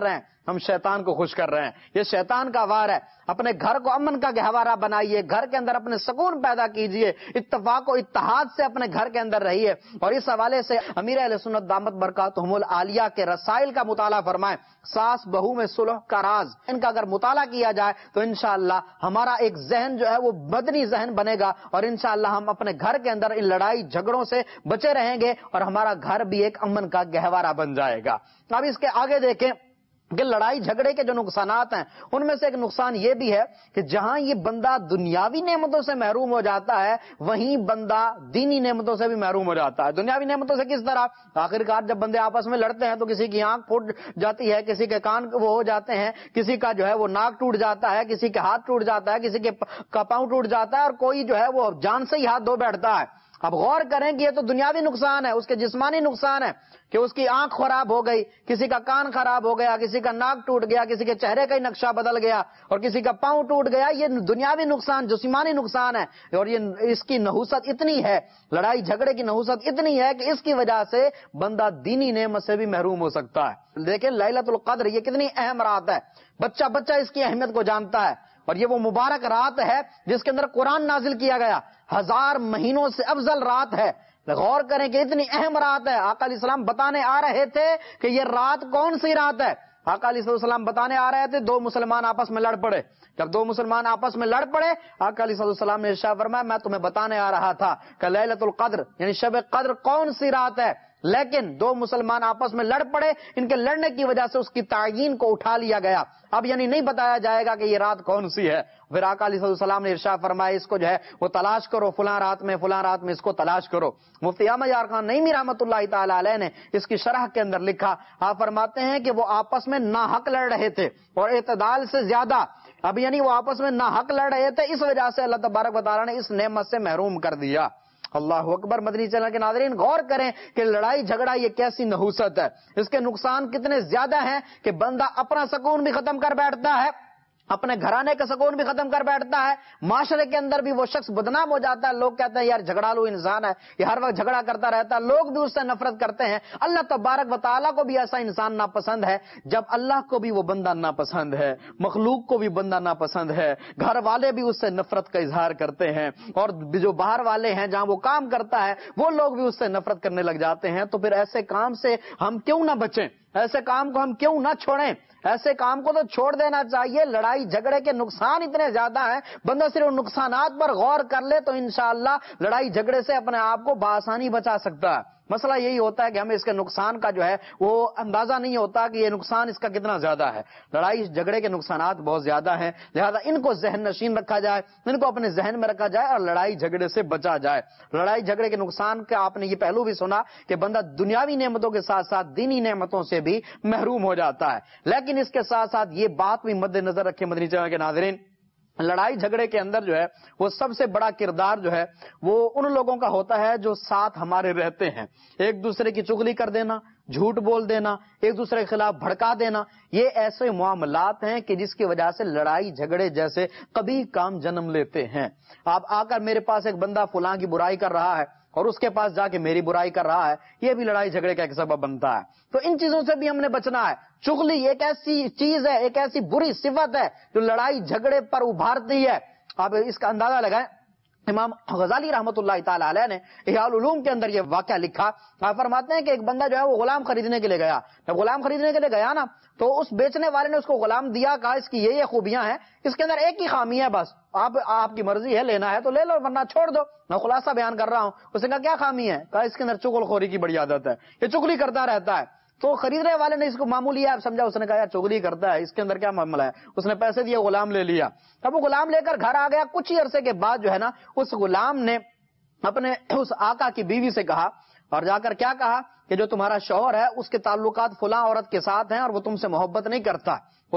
ہم شیطان کو خوش کر رہے ہیں. یہ شیطان کا وار ہے. اپنے گھر کو امن کا گہوارہ بنائیے, گھر کے اندر اپنے سکون پیدا کیجئے, اتفاق و اتحاد سے اپنے گھر کے اندر رہیے. اور اس حوالے سے امیر اہل سنت دامت برکاتہم العالیہ کے رسائل کا مطالعہ فرمائیں. ساس بہو میں صلح کا راز, ان کا اگر مطالعہ کیا جائے تو انشاءاللہ ہمارا ایک ذہن جو ہے وہ مدنی ذہن بنے گا, اور انشاءاللہ ہم اپنے گھر کے اندر ان لڑائی جھگڑوں سے بچے رہیں گے, اور ہمارا گھر بھی ایک امن کا گہوارہ بن جائے گا. اب اس کے آگے دیکھیں کہ لڑائی جھگڑے کے جو نقصانات ہیں, ان میں سے ایک نقصان یہ بھی ہے کہ جہاں یہ بندہ دنیاوی نعمتوں سے محروم ہو جاتا ہے, وہیں بندہ دینی نعمتوں سے بھی محروم ہو جاتا ہے. دنیاوی نعمتوں سے کس طرح؟ آخرکار جب بندے آپس میں لڑتے ہیں تو کسی کی آنکھ پھوٹ جاتی ہے, کسی کے کان وہ ہو جاتے ہیں, کسی کا جو ہے وہ ناک ٹوٹ جاتا ہے, کسی کے ہاتھ ٹوٹ جاتا ہے, کسی کے پاؤں ٹوٹ جاتا ہے, اور کوئی جو ہے وہ جان سے ہی ہاتھ دھو بیٹھتا ہے. اب غور کریں کہ یہ تو دنیاوی نقصان ہے, اس کے جسمانی نقصان ہے کہ اس کی آنکھ خراب ہو گئی, کسی کا کان خراب ہو گیا, کسی کا ناک ٹوٹ گیا, کسی کے چہرے کا ہی نقشہ بدل گیا, اور کسی کا پاؤں ٹوٹ گیا. یہ دنیاوی نقصان, جسمانی نقصان ہے. اور یہ اس کی نحوست اتنی ہے, لڑائی جھگڑے کی نحوست اتنی ہے کہ اس کی وجہ سے بندہ دینی نعمت سے بھی محروم ہو سکتا ہے. دیکھیں لیلۃ القدر یہ کتنی اہم رات ہے, بچہ بچہ اس کی اہمیت کو جانتا ہے. اور یہ وہ مبارک رات ہے جس کے اندر قرآن نازل کیا گیا, 1000 مہینوں سے افضل رات ہے. غور کریں کہ اتنی اہم رات ہے. آقا علیہ السلام بتانے آ رہے تھے کہ یہ رات کون سی رات ہے. آقا علیہ السلام بتانے آ رہے تھے, 2 مسلمان آپس میں لڑ پڑے. جب 2 مسلمان آپس میں لڑ پڑے, آقا علیہ السلام نے ارشاد فرمایا میں تمہیں بتانے آ رہا تھا کہ لیلۃ القدر یعنی شب قدر کون سی رات ہے. لیکن 2 مسلمان آپس میں لڑ پڑے, ان کے لڑنے کی وجہ سے اس کی تعیین کو اٹھا لیا گیا. اب یعنی نہیں بتایا جائے گا کہ یہ رات کون سی ہے. پھر آقا علیہ السلام نے ارشاد فرمایا اس کو جو ہے وہ تلاش کرو, فلاں رات میں اس کو تلاش کرو. مفتی احمد یار خان نعیمی رحمۃ اللہ تعالی علیہ نے اس کی شرح کے اندر لکھا, آپ فرماتے ہیں کہ وہ آپس میں ناحق لڑ رہے تھے اور اعتدال سے زیادہ. اب یعنی وہ آپس میں ناحق لڑ رہے تھے, اس وجہ سے اللہ تبارک و تعالی نے اس نعمت سے محروم کر دیا. اللہ اکبر. مدنی چینل کے ناظرین غور کریں کہ لڑائی جھگڑا یہ کیسی نحوست ہے, اس کے نقصان کتنے زیادہ ہیں کہ بندہ اپنا سکون بھی ختم کر بیٹھتا ہے, اپنے گھرانے کا سکون بھی ختم کر بیٹھتا ہے, معاشرے کے اندر بھی وہ شخص بدنام ہو جاتا ہے. لوگ کہتے ہیں یار جھگڑالو انسان ہے, یہ ہر وقت جھگڑا کرتا رہتا ہے, لوگ بھی اس سے نفرت کرتے ہیں. اللہ تبارک و تعالیٰ کو بھی ایسا انسان ناپسند ہے. جب اللہ کو بھی وہ بندہ ناپسند ہے, مخلوق کو بھی بندہ ناپسند ہے, گھر والے بھی اس سے نفرت کا اظہار کرتے ہیں, اور جو باہر والے ہیں جہاں وہ کام کرتا ہے وہ لوگ بھی اس سے نفرت کرنے لگ جاتے ہیں. تو پھر ایسے کام سے ہم کیوں نہ بچیں, ایسے کام کو ہم کیوں نہ چھوڑیں, ایسے کام کو تو چھوڑ دینا چاہیے. لڑائی جھگڑے کے نقصان اتنے زیادہ ہیں, بندہ صرف نقصانات پر غور کر لے تو انشاءاللہ لڑائی جھگڑے سے اپنے آپ کو بآسانی بچا سکتا ہے. مسئلہ یہی ہوتا ہے کہ ہمیں اس کے نقصان کا جو ہے وہ اندازہ نہیں ہوتا کہ یہ نقصان اس کا کتنا زیادہ ہے. لڑائی جھگڑے کے نقصانات بہت زیادہ ہیں, لہذا ان کو ذہن نشین رکھا جائے, ان کو اپنے ذہن میں رکھا جائے اور لڑائی جھگڑے سے بچا جائے. لڑائی جھگڑے کے نقصان کا آپ نے یہ پہلو بھی سنا کہ بندہ دنیاوی نعمتوں کے ساتھ ساتھ دینی نعمتوں سے بھی محروم ہو جاتا ہے. لیکن اس کے ساتھ ساتھ یہ بات بھی مد نظر رکھے مدنی چینل کے ناظرین, لڑائی جھگڑے کے اندر جو ہے وہ سب سے بڑا کردار جو ہے وہ ان لوگوں کا ہوتا ہے جو ساتھ ہمارے رہتے ہیں. ایک دوسرے کی چغلی کر دینا, جھوٹ بول دینا, ایک دوسرے کے خلاف بھڑکا دینا, یہ ایسے معاملات ہیں کہ جس کی وجہ سے لڑائی جھگڑے جیسے کبھی کام جنم لیتے ہیں. آپ آ کر میرے پاس ایک بندہ فلاں کی برائی کر رہا ہے اور اس کے پاس جا کے میری برائی کر رہا ہے, یہ بھی لڑائی جھگڑے کا ایک سبب بنتا ہے. تو ان چیزوں سے بھی ہم نے بچنا ہے. چغلی ایک ایسی چیز ہے, ایک ایسی بری صفت ہے جو لڑائی جھگڑے پر ابھارتی ہے. آپ اس کا اندازہ لگائیں, امام غزالی رحمۃ اللہ تعالی علیہ نے احیاء العلوم کے اندر یہ واقعہ لکھا. آپ فرماتے ہیں کہ ایک بندہ جو ہے وہ غلام خریدنے کے لیے گیا. جب غلام خریدنے کے لیے گیا نا تو اس بیچنے والے نے اس کو غلام دیا, کہا اس کی یہ خوبیاں ہیں, اس کے اندر ایک ہی خامی ہے, بس آپ کی مرضی ہے, لینا ہے تو لے لو ورنہ چھوڑ دو. میں خلاصہ بیان کر رہا ہوں. اس نے کہا کیا خامی ہے؟ کہا اس کے اندر چغل خوری کی بڑی عادت ہے, یہ چغلی کرتا رہتا ہے. تو خریدنے والے نے اس کو معمولی ہے سمجھا, اس نے کہا یار چغلی کرتا ہے, اس کے اندر کیا معاملہ ہے. اس نے پیسے دیے, غلام لے لیا. اب وہ غلام لے کر گھر آ گیا. کچھ ہی عرصے کے بعد جو ہے نا اس غلام نے اپنے اس آقا کی بیوی سے کہا, اور جا کر کیا کہا کہ جو تمہارا شوہر ہے اس کے تعلقات فلاں عورت کے ساتھ ہیں اور وہ تم سے محبت نہیں کرتا, وہ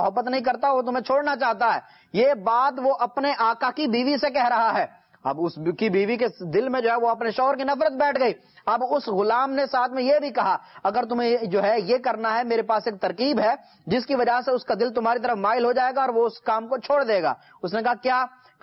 تمہیں چھوڑنا چاہتا ہے. یہ بات وہ اپنے آقا کی بیوی سے کہہ رہا ہے. اب اس کی بیوی کے دل میں جو ہے وہ اپنے شوہر کی نفرت بیٹھ گئی. اب اس غلام نے ساتھ میں یہ بھی کہا اگر تمہیں جو ہے یہ کرنا ہے, میرے پاس ایک ترکیب ہے جس کی وجہ سے اس کا دل تمہاری طرف مائل ہو جائے گا اور وہ اس کام کو چھوڑ دے گا. اس نے کہا کیا؟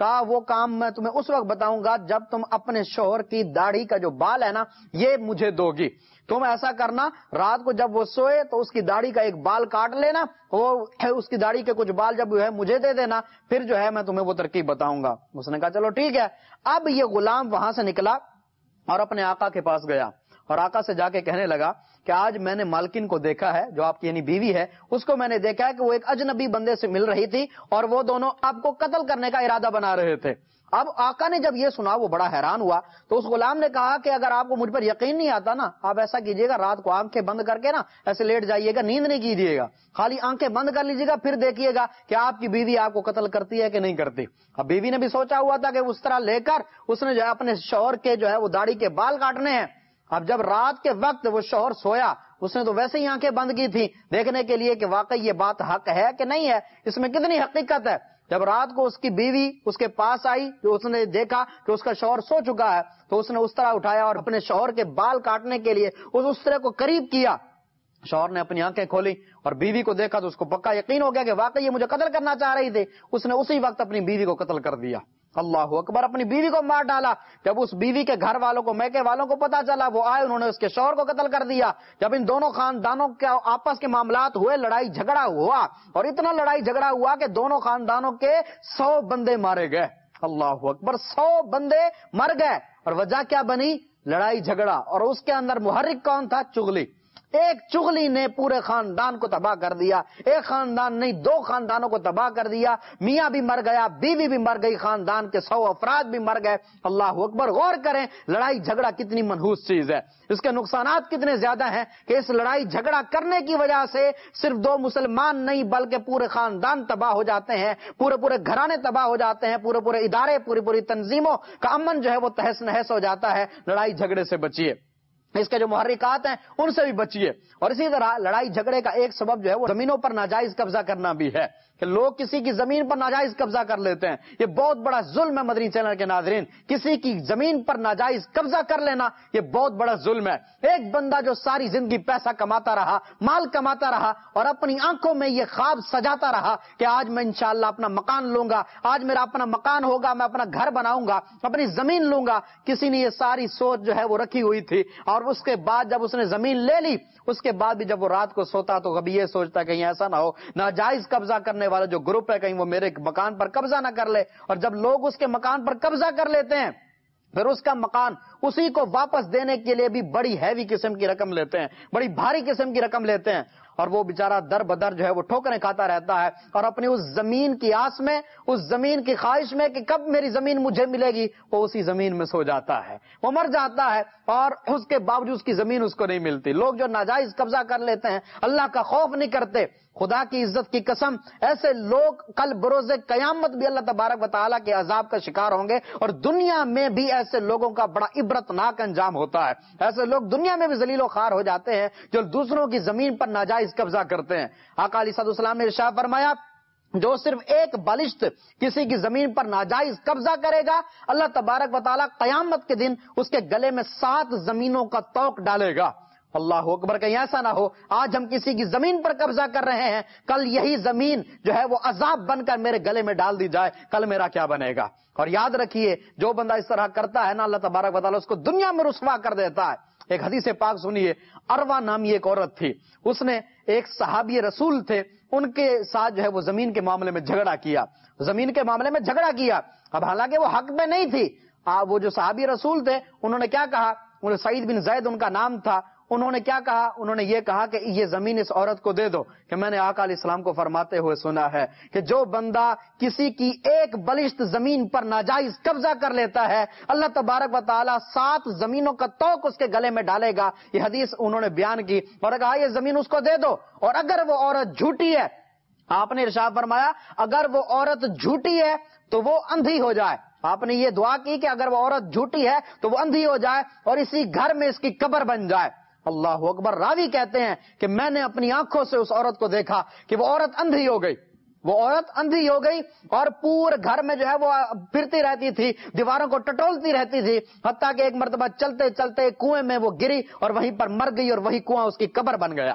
کہا وہ کام میں تمہیں اس وقت بتاؤں گا جب تم اپنے شوہر کی داڑھی کا جو بال ہے نا یہ مجھے دو گی. تم ایسا کرنا رات کو جب وہ سوئے تو اس کی داڑھی کا ایک بال کاٹ لینا, وہ اس کی داڑھی کے کچھ بال جب ہے مجھے دے دینا, پھر جو ہے میں تمہیں وہ ترکیب بتاؤں گا. اس نے کہا چلو ٹھیک ہے. اب یہ غلام وہاں سے نکلا اور اپنے آقا کے پاس گیا اور آقا سے جا کے کہنے لگا کہ آج میں نے مالکن کو دیکھا ہے, جو آپ کی یعنی بیوی ہے, اس کو میں نے دیکھا ہے کہ وہ ایک اجنبی بندے سے مل رہی تھی اور وہ دونوں آپ کو قتل کرنے کا ارادہ بنا رہے تھے. اب آقا نے جب یہ سنا وہ بڑا حیران ہوا, تو اس غلام نے کہا کہ اگر آپ کو مجھ پر یقین نہیں آتا نا, آپ ایسا کیجئے گا رات کو آنکھیں بند کر کے نا ایسے لیٹ جائیے گا, نیند نہیں کیجیے گا, خالی آنکھیں بند کر لیجیے گا, پھر دیکھیے گا کہ آپ کی بیوی آپ کو قتل کرتی ہے کہ نہیں کرتی. اب بیوی نے بھی سوچا ہوا تھا کہ اس طرح لے کر اس نے جو ہے اپنے شوہر کے جو ہے وہ داڑھی کے بال کاٹنے ہیں. اب جب رات کے وقت وہ شوہر سویا, اس نے تو ویسے ہی آنکھیں بند کی تھی دیکھنے کے لیے کہ واقعی یہ بات حق ہے کہ نہیں ہے, اس میں کتنی حقیقت ہے. جب رات کو اس کی بیوی اس کے پاس آئی, جو اس نے دیکھا کہ اس کا شوہر سو چکا ہے, تو اس نے اس طرح اٹھایا اور اپنے شوہر کے بال کاٹنے کے لیے اس طرح کو قریب کیا. شوہر نے اپنی آنکھیں کھولی اور بیوی کو دیکھا تو اس کو پکا یقین ہو گیا کہ واقعی یہ مجھے قتل کرنا چاہ رہی تھی. اس نے اسی وقت اپنی بیوی کو قتل کر دیا. اللہ اکبر, اپنی بیوی کو مار ڈالا. جب اس بیوی کے گھر والوں کو, میکے والوں کو پتا چلا, وہ آئے, انہوں نے اس کے شوہر کو قتل کر دیا. جب ان دونوں خاندانوں کے آپس کے معاملات ہوئے, لڑائی جھگڑا ہوا, اور اتنا لڑائی جھگڑا ہوا کہ دونوں خاندانوں کے 100 بندے مارے گئے. اللہ اکبر, 100 بندے مر گئے. اور وجہ کیا بنی؟ لڑائی جھگڑا. اور اس کے اندر محرک کون تھا؟ چغلی. ایک چغلی نے پورے خاندان کو تباہ کر دیا. ایک خاندان نہیں, 2 خاندانوں کو تباہ کر دیا. میاں بھی مر گیا, بیوی بھی مر گئی, خاندان کے 100 افراد بھی مر گئے. اللہ اکبر. غور کریں لڑائی جھگڑا کتنی منحوس چیز ہے, اس کے نقصانات کتنے زیادہ ہیں کہ اس لڑائی جھگڑا کرنے کی وجہ سے صرف 2 مسلمان نہیں بلکہ پورے خاندان تباہ ہو جاتے ہیں, پورے گھرانے تباہ ہو جاتے ہیں, پورے ادارے, پوری تنظیموں کا امن جو ہے وہ تہس نہس ہو جاتا ہے. لڑائی جھگڑے سے بچیے, اس کے جو محرکات ہیں ان سے بھی بچیے. اور اسی طرح لڑائی جھگڑے کا ایک سبب جو ہے وہ زمینوں پر ناجائز قبضہ کرنا بھی ہے, کہ لوگ کسی کی زمین پر ناجائز قبضہ کر لیتے ہیں. یہ بہت بڑا ظلم ہے مدنی چینل کے ناظرین, کسی کی زمین پر ناجائز قبضہ کر لینا یہ بہت بڑا ظلم ہے. ایک بندہ جو ساری زندگی پیسہ کماتا رہا, مال کماتا رہا, اور اپنی آنکھوں میں یہ خواب سجاتا رہا کہ آج میں انشاءاللہ اپنا مکان لوں گا, آج میرا اپنا مکان ہوگا, میں اپنا گھر بناؤں گا, اپنی زمین لوں گا. کسی نے یہ ساری سوچ جو ہے وہ رکھی ہوئی تھی, اور اس کے بعد جب اس نے زمین لے لی, اس کے بعد بھی جب وہ رات کو سوتا تو کبھی یہ سوچتا کہیں ایسا نہ ہو ناجائز قبضہ کرنے والا جو گروپ ہے کہیں وہ میرے مکان پر قبضہ نہ کر لے. اور جب لوگ اس کے مکان پر قبضہ کر لیتے ہیں پھر اس کا مکان اسی کو واپس دینے کے لیے بھی بڑی ہیوی قسم کی رقم لیتے ہیں, بڑی بھاری قسم کی رقم لیتے ہیں, اور وہ بیچارہ در بدر جو ہے وہ ٹھوکریں کھاتا رہتا ہے, اور اپنی اس زمین کی آس میں, اس زمین کی خواہش میں کہ کب میری زمین مجھے ملے گی, وہ اسی زمین میں سو جاتا ہے, وہ مر جاتا ہے, اور اس کے باوجود اس کی زمین اس کو نہیں ملتی. لوگ جو ناجائز قبضہ کر لیتے ہیں اللہ کا خوف نہیں کرتے. خدا کی عزت کی قسم, ایسے لوگ کل بروز قیامت بھی اللہ تبارک و تعالیٰ کے عذاب کا شکار ہوں گے, اور دنیا میں بھی ایسے لوگوں کا بڑا عبرتناک انجام ہوتا ہے. ایسے لوگ دنیا میں بھی ذلیل و خوار ہو جاتے ہیں جو دوسروں کی زمین پر ناجائز قبضہ کرتے ہیں. آقا علیہ السلام نے ارشاد فرمایا, جو صرف ایک بالشت کسی کی زمین پر ناجائز قبضہ کرے گا, اللہ تبارک و تعالیٰ قیامت کے دن اس کے گلے میں 7 زمینوں کا توق ڈالے گا. اللہ اکبر. کہیں ایسا نہ ہو آج ہم کسی کی زمین پر قبضہ کر رہے ہیں, کل یہی زمین جو ہے وہ عذاب بن کر میرے گلے میں ڈال دی جائے, کل میرا کیا بنے گا. اور یاد رکھیے جو بندہ اس طرح کرتا ہے نا, اللہ تبارک و تعالیٰ اس کو دنیا میں رسوا کر دیتا ہے. ایک حدیث پاک سنیے, اروا نامی ایک عورت تھی, اس نے ایک صحابی رسول تھے, ان کے ساتھ جو ہے وہ زمین کے معاملے میں جھگڑا کیا, زمین کے معاملے میں جھگڑا کیا. اب حالانکہ وہ حق میں نہیں تھی, وہ جو صحابی رسول تھے انہوں نے کیا کہا, سعید بن زید ان کا نام تھا, انہوں نے کیا کہا, انہوں نے یہ کہا کہ یہ زمین اس عورت کو دے دو, کہ میں نے آقا علیہ السلام کو فرماتے ہوئے سنا ہے کہ جو بندہ کسی کی ایک بلشت زمین پر ناجائز قبضہ کر لیتا ہے, اللہ تبارک و تعالیٰ 7 زمینوں کا توق اس کے گلے میں ڈالے گا. یہ حدیث انہوں نے بیان کی اور کہا یہ زمین اس کو دے دو, اور اگر وہ عورت جھوٹی ہے, آپ نے ارشاد فرمایا اگر وہ عورت جھوٹی ہے تو وہ اندھی ہو جائے. آپ نے یہ دعا کی کہ اگر وہ عورت جھوٹی ہے تو وہ اندھی ہو جائے اور اسی گھر میں اس کی قبر بن جائے. اللہ اکبر. راوی کہتے ہیں کہ میں نے اپنی آنکھوں سے اس عورت کو دیکھا کہ وہ عورت اندھی ہو گئی, وہ عورت اندھی ہو گئی اور پورے گھر میں جو ہے وہ پھرتی رہتی تھی, دیواروں کو ٹٹولتی رہتی تھی, حتیٰ کہ ایک مرتبہ چلتے چلتے کنویں میں وہ گری اور وہیں پر مر گئی, اور وہی کنواں اس کی قبر بن گیا.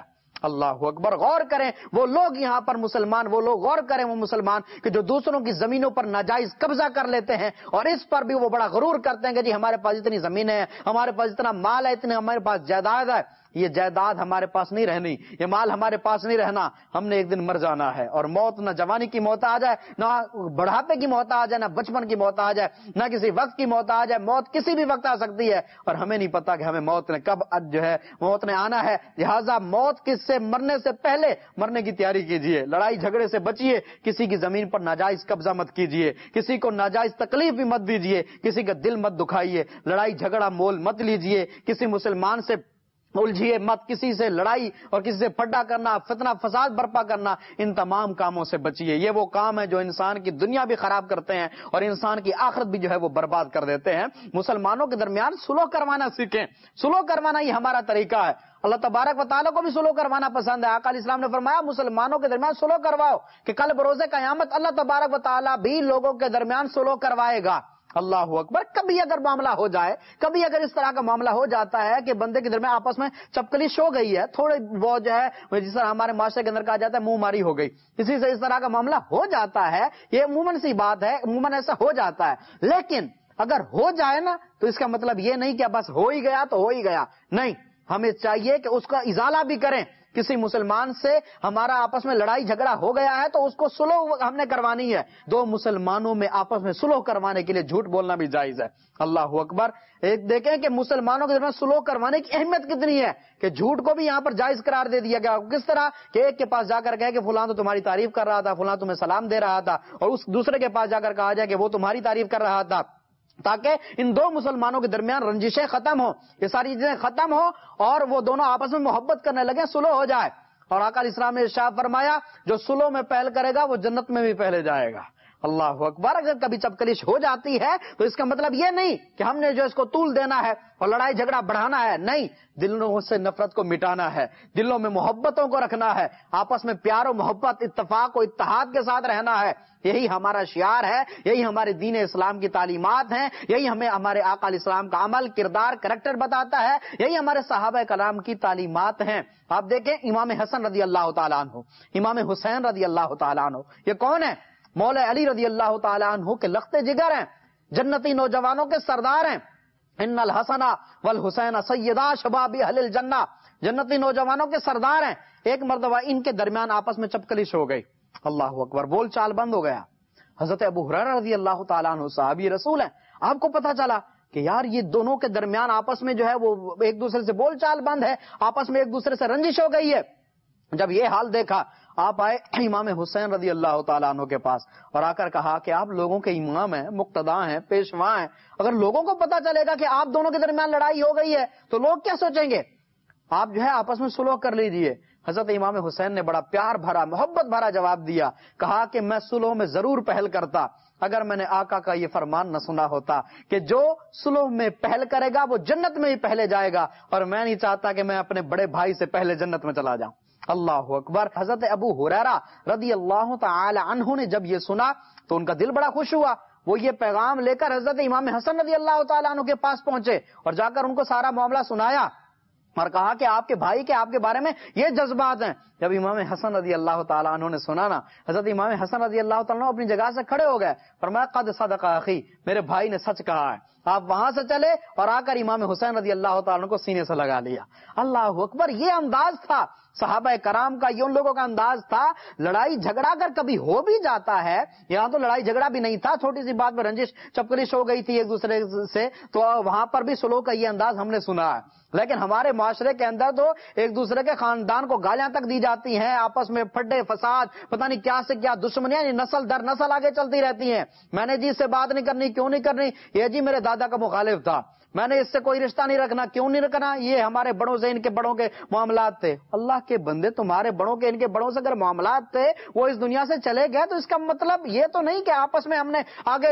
اللہ اکبر. غور کریں وہ لوگ یہاں پر مسلمان، وہ لوگ غور کریں وہ مسلمان کہ جو دوسروں کی زمینوں پر ناجائز قبضہ کر لیتے ہیں اور اس پر بھی وہ بڑا غرور کرتے ہیں کہ جی ہمارے پاس اتنی زمینیں ہیں، ہمارے پاس اتنا مال ہے، اتنے ہمارے پاس جائیداد ہے. یہ جائیداد ہمارے پاس نہیں رہنی، یہ مال ہمارے پاس نہیں رہنا. ہم نے ایک دن مر جانا ہے، اور موت نہ جوانی کی موت آ جائے، نہ بڑھاپے کی موت آ جائے، نہ بچپن کی موت آ جائے، نہ کسی وقت کی موت آ جائے. موت کسی بھی وقت آ سکتی ہے اور ہمیں نہیں پتا کہ ہمیں موت نے کب موت نے آنا ہے. لہٰذا موت کس سے مرنے سے پہلے مرنے کی تیاری کیجیے، لڑائی جھگڑے سے بچیے، کسی کی زمین پر ناجائز قبضہ مت کیجیے، کسی کو ناجائز تکلیف بھی مت دیجیے، کسی کا دل مت دکھائیے، لڑائی جھگڑا مول مت لیجیے، کسی مسلمان سے الجھیے مت، کسی سے لڑائی اور کسی سے پھڈا کرنا، فتنہ فساد برپا کرنا، ان تمام کاموں سے بچیے. یہ وہ کام ہے جو انسان کی دنیا بھی خراب کرتے ہیں اور انسان کی آخرت بھی جو ہے وہ برباد کر دیتے ہیں. مسلمانوں کے درمیان سلوح کروانا سیکھیں. سلوح کروانا یہ ہمارا طریقہ ہے. اللہ تبارک و تعالیٰ کو بھی سلوح کروانا پسند ہے. آقا علیہ السلام نے فرمایا مسلمانوں کے درمیان سلوح کرواؤ کہ کل بروز قیامت اللہ تبارک و تعالیٰ بھی لوگوں کے درمیان سلوح کروائے گا. اللہ اکبر. کبھی اگر معاملہ ہو جائے، کبھی اگر اس طرح کا معاملہ ہو جاتا ہے کہ بندے کے درمیان آپس میں چپکلیش ہو گئی ہے، تھوڑے وہ جو ہے جس طرح ہمارے معاشرے کے اندر کہا جاتا ہے منہ ماری ہو گئی، اسی سے اس طرح کا معاملہ ہو جاتا ہے، یہ عموماً سی بات ہے، عموماً ایسا ہو جاتا ہے. لیکن اگر ہو جائے نا تو اس کا مطلب یہ نہیں کہ بس ہو ہی گیا تو ہو ہی گیا، نہیں. ہمیں چاہیے کہ اس کا ازالہ بھی کریں. کسی مسلمان سے ہمارا آپس میں لڑائی جھگڑا ہو گیا ہے تو اس کو سلوح ہم نے کروانی ہے. دو مسلمانوں میں آپس میں سلوح کروانے کے لیے جھوٹ بولنا بھی جائز ہے. اللہ اکبر. ایک دیکھیں کہ مسلمانوں کے درمیان سلوح کروانے کی اہمیت کتنی ہے کہ جھوٹ کو بھی یہاں پر جائز قرار دے دیا گیا. کس طرح کہ ایک کے پاس جا کر کہے کہ فلاں تو تمہاری تعریف کر رہا تھا، فلاں تمہیں سلام دے رہا تھا، اور اس دوسرے کے پاس جا کر کہا جائے کہ وہ تمہاری تعریف کر رہا تھا، تاکہ ان دو مسلمانوں کے درمیان رنجشیں ختم ہو، یہ ساری چیزیں ختم ہو اور وہ دونوں آپس میں محبت کرنے لگے، سلوح ہو جائے. اور آقا علیہ السلام نے ارشاد فرمایا جو سلوح میں پہل کرے گا وہ جنت میں بھی پہلے جائے گا. اللہ اکبر. اگر کبھی چپکلیش ہو جاتی ہے تو اس کا مطلب یہ نہیں کہ ہم نے جو اس کو طول دینا ہے اور لڑائی جھگڑا بڑھانا ہے، نہیں. دلوں سے نفرت کو مٹانا ہے، دلوں میں محبتوں کو رکھنا ہے، آپس میں پیار و محبت، اتفاق و اتحاد کے ساتھ رہنا ہے. یہی ہمارا شعار ہے، یہی ہمارے دین اسلام کی تعلیمات ہیں، یہی ہمیں ہمارے آقا علیہ السلام کا عمل، کردار، کریکٹر بتاتا ہے، یہی ہمارے صحابہ کرام کی تعلیمات ہیں. آپ دیکھیں امام حسن رضی اللہ تعالیٰ عنہ، امام حسین رضی اللہ تعالیٰ عنہ، یہ کون ہے؟ مولا علی رضی اللہ تعالیٰ عنہ کے لخت جگر ہیں، جنتی نوجوانوں کے سردار ہیں. ان الحسن والحسین سیدا شباب اہل الجنہ، جنتی نوجوانوں کے سردار ہیں. ایک مرتبہ ان کے درمیان آپس میں چپکلیش ہو گئی. اللہ اکبر. بول چال بند ہو گیا. حضرت ابو ہریرہ رضی اللہ تعالیٰ عنہ صحابی رسول ہیں، آپ کو پتہ چلا کہ یار یہ دونوں کے درمیان آپس میں جو ہے وہ ایک دوسرے سے بول چال بند ہے، آپس میں ایک دوسرے سے رنجش ہو گئی ہے. جب یہ حال دیکھا آپ آئے امام حسین رضی اللہ تعالیٰ عنہ کے پاس اور آ کر کہا کہ آپ لوگوں کے امام ہیں، مقتدا ہیں، پیشوا ہیں، اگر لوگوں کو پتا چلے گا کہ آپ دونوں کے درمیان لڑائی ہو گئی ہے تو لوگ کیا سوچیں گے؟ آپ جو ہے آپس میں سلوح کر لیجئے. حضرت امام حسین نے بڑا پیار بھرا، محبت بھرا جواب دیا. کہا کہ میں سلوح میں ضرور پہل کرتا اگر میں نے آقا کا یہ فرمان نہ سنا ہوتا کہ جو سلوح میں پہل کرے گا وہ جنت میں ہی پہلے جائے گا، اور میں نہیں چاہتا کہ میں اپنے بڑے بھائی سے پہلے جنت میں چلا جاؤں. اللہ اکبر. حضرت ابو ہریرہ رضی اللہ تعالی عنہ نے جب یہ سنا تو ان کا دل بڑا خوش ہوا. وہ یہ پیغام لے کر حضرت امام حسن رضی اللہ تعالی عنہ کے پاس پہنچے اور جا کر ان کو سارا معاملہ سنایا اور کہا کہ آپ کے بھائی کے آپ کے بارے میں یہ جذبات ہیں. جب امام حسن رضی اللہ تعالیٰ عنہ نے سنا نا، حضرت امام حسن رضی اللہ تعالیٰ عنہ اپنی جگہ سے کھڑے ہو گئے، فرمایا قد صدق اخی، میرے بھائی نے سچ کہا ہے. آپ وہاں سے چلے اور آ کر امام حسین رضی اللہ تعالیٰ عنہ کو سینے سے لگا لیا. اللہ اکبر. یہ انداز تھا صحابہ کرام کا، یہ ان لوگوں کا انداز تھا. لڑائی جھگڑا اگر کبھی ہو بھی جاتا ہے، یہاں تو لڑائی جھگڑا بھی نہیں تھا، چھوٹی سی بات میں رنجش چپکلیش ہو گئی تھی ایک دوسرے سے، تو وہاں پر بھی سلوح کا یہ انداز ہم نے سنا ہے. لیکن ہمارے معاشرے کے اندر تو ایک دوسرے کے خاندان کو گالیاں تک دی جاتی ہیں، آپس میں پھڈے فساد، پتہ نہیں کیا سے کیا دشمنیاں نسل در نسل آگے چلتی رہتی ہیں. میں نے جی اس سے بات نہیں کرنی، کیوں نہیں کرنی؟ یہ جی میرے دادا کا مخالف تھا، میں نے اس سے کوئی رشتہ نہیں رکھنا، کیوں نہیں رکھنا؟ یہ ہمارے بڑوں سے ان کے بڑوں کے معاملات تھے. اللہ کے بندے، تمہارے بڑوں کے ان کے بڑوں سے اگر معاملات تھے وہ اس دنیا سے چلے گئے تو اس کا مطلب یہ تو نہیں کہ آپس میں ہم نے آگے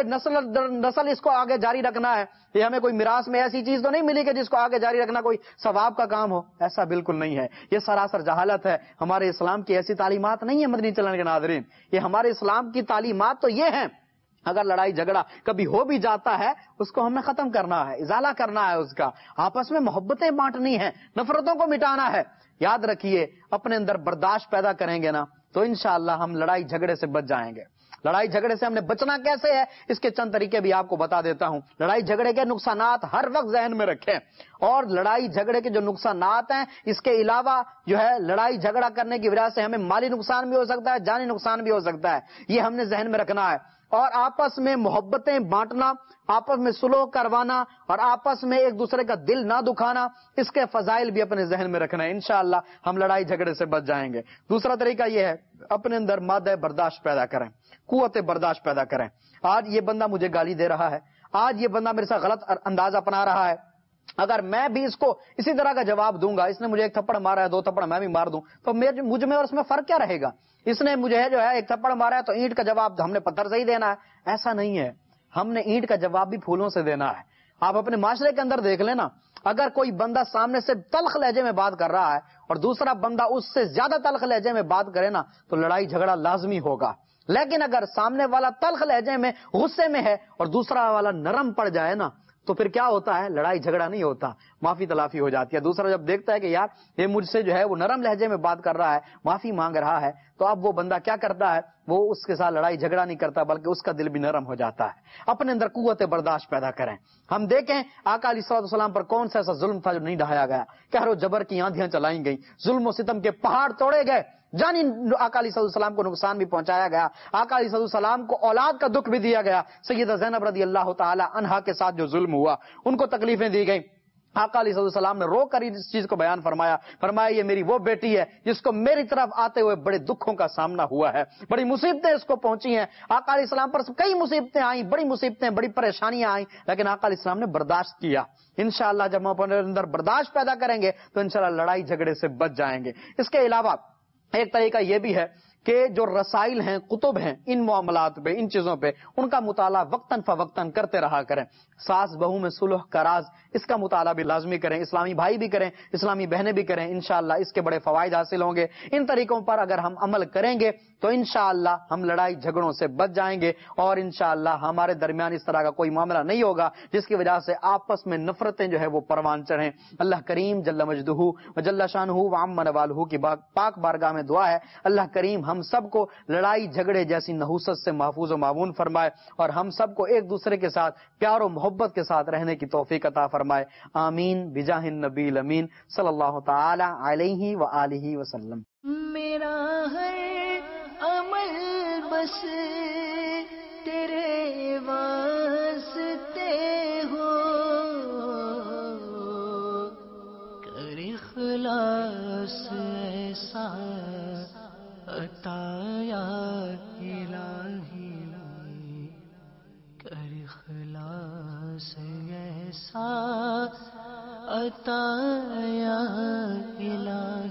نسل اس کو آگے جاری رکھنا ہے. یہ ہمیں کوئی میراث میں ایسی چیز تو نہیں ملی کہ جس کو آگے جاری رکھنا کوئی ثواب کا کام ہو. ایسا بالکل نہیں ہے، یہ سراسر جہالت ہے. ہمارے اسلام کی ایسی تعلیمات نہیں ہے مدنی چلن کے ناظرین. یہ ہمارے اسلام کی تعلیمات تو یہ ہیں اگر لڑائی جھگڑا کبھی ہو بھی جاتا ہے اس کو ہمیں ختم کرنا ہے، ازالہ کرنا ہے، اس کا آپس میں محبتیں بانٹنی ہیں، نفرتوں کو مٹانا ہے۔ یاد رکھیے اپنے اندر برداشت پیدا کریں گے نا تو انشاءاللہ ہم لڑائی جھگڑے سے بچ جائیں گے۔ لڑائی جھگڑے سے ہم نے بچنا کیسے ہے اس کے چند طریقے بھی آپ کو بتا دیتا ہوں۔ لڑائی جھگڑے کے نقصانات ہر وقت ذہن میں رکھیں، اور لڑائی جھگڑے کے جو نقصانات ہیں اس کے علاوہ جو ہے لڑائی جھگڑا کرنے کی وجہ سے ہمیں مالی نقصان بھی ہو سکتا ہے، جانی نقصان بھی ہو سکتا ہے، یہ ہم نے ذہن میں رکھنا ہے۔ اور آپس میں محبتیں بانٹنا، آپس میں صلح کروانا اور آپس میں ایک دوسرے کا دل نہ دکھانا، اس کے فضائل بھی اپنے ذہن میں رکھنا ہے، انشاءاللہ ہم لڑائی جھگڑے سے بچ جائیں گے۔ دوسرا طریقہ یہ ہے اپنے اندر مادہ برداشت پیدا کریں، قوت برداشت پیدا کریں۔ آج یہ بندہ مجھے گالی دے رہا ہے، آج یہ بندہ میرے ساتھ غلط انداز اپنا رہا ہے، اگر میں بھی اس کو اسی طرح کا جواب دوں گا، اس نے مجھے ایک تھپڑ مارا ہے 2 تھپڑ میں بھی مار دوں تو مجھ میں اور اس میں فرق کیا رہے گا؟ اس نے مجھے جو ہے ایک تھپڑ مارا ہے تو اینٹ کا جواب ہم نے پتھر سے ہی دینا ہے، ایسا نہیں ہے، ہم نے اینٹ کا جواب بھی پھولوں سے دینا ہے۔ آپ اپنے معاشرے کے اندر دیکھ لینا، اگر کوئی بندہ سامنے سے تلخ لہجے میں بات کر رہا ہے اور دوسرا بندہ اس سے زیادہ تلخ لہجے میں بات کرے نا تو لڑائی جھگڑا لازمی ہوگا۔ لیکن اگر سامنے والا تلخ لہجے میں غصے میں ہے اور دوسرا والا نرم پڑ جائے نا تو پھر کیا ہوتا ہے؟ لڑائی جھگڑا نہیں ہوتا، معافی تلافی ہو جاتی ہے۔ دوسرا جب دیکھتا ہے کہ یار یہ مجھ سے جو ہے وہ نرم لہجے میں بات کر رہا ہے، معافی مانگ رہا ہے، تو اب وہ بندہ کیا کرتا ہے؟ وہ اس کے ساتھ لڑائی جھگڑا نہیں کرتا بلکہ اس کا دل بھی نرم ہو جاتا ہے۔ اپنے اندر قوت برداشت پیدا کریں۔ ہم دیکھیں آقا علیہ الصلوۃ والسلام پر کون سا ایسا ظلم تھا جو نہیں ڈھایا گیا، قہر و جبر کی آندھیاں چلائی گئی، ظلم و ستم کے پہاڑ توڑے گئے، جانی آقا علیہ السلام کو نقصان بھی پہنچایا گیا، آقا علیہ السلام کو اولاد کا دکھ بھی دیا گیا، سیدہ زینب رضی اللہ تعالی عنہا کے ساتھ جو ظلم ہوا ان کو تکلیفیں دی گئیں۔ آقا علیہ السلام نے رو کر اس چیز کو بیان فرمایا یہ میری وہ بیٹی ہے جس کو میری طرف آتے ہوئے بڑے دکھوں کا سامنا ہوا ہے، بڑی مصیبتیں اس کو پہنچی ہیں۔ آقا علیہ السلام پر کئی مصیبتیں آئیں، بڑی مصیبتیں، بڑی پریشانیاں آئیں، لیکن آقا علیہ السلام نے برداشت کیا۔ انشاءاللہ جب ہم اپنے اندر برداشت پیدا کریں گے تو انشاءاللہ لڑائی جھگڑے سے بچ جائیں گے۔ اس کے علاوہ ایک طریقہ یہ بھی ہے کہ جو رسائل ہیں، کتب ہیں، ان معاملات پہ، ان چیزوں پہ ان کا مطالعہ وقتاً فوقتاً کرتے رہا کریں۔ ساس بہو میں صلح کا راز، اس کا مطالعہ بھی لازمی کریں، اسلامی بھائی بھی کریں، اسلامی بہنیں بھی کریں، انشاءاللہ اس کے بڑے فوائد حاصل ہوں گے۔ ان طریقوں پر اگر ہم عمل کریں گے تو انشاءاللہ ہم لڑائی جھگڑوں سے بچ جائیں گے، اور انشاءاللہ ہمارے درمیان اس طرح کا کوئی معاملہ نہیں ہوگا جس کی وجہ سے آپس میں نفرتیں جو ہے وہ پروان چڑھیں۔ اللہ کریم جل مجدہ و جل شانہ و عم نوالہ کی پاک بارگاہ میں دعا ہے اللہ کریم ہم سب کو لڑائی جھگڑے جیسی نحوست سے محفوظ و معاون فرمائے، اور ہم سب کو ایک دوسرے کے ساتھ پیار و محبت کے ساتھ رہنے کی توفیق عطا فرمائے۔ آمین بجاہ النبی الامین صلی اللہ تعالی علیہ وآلہ وسلم۔ میرا ہر عمل بس تیرے واسطے ہو، کر اخلاص ایسا عطا یا الہی، کر اخلاص ایسا عطا یا الہی۔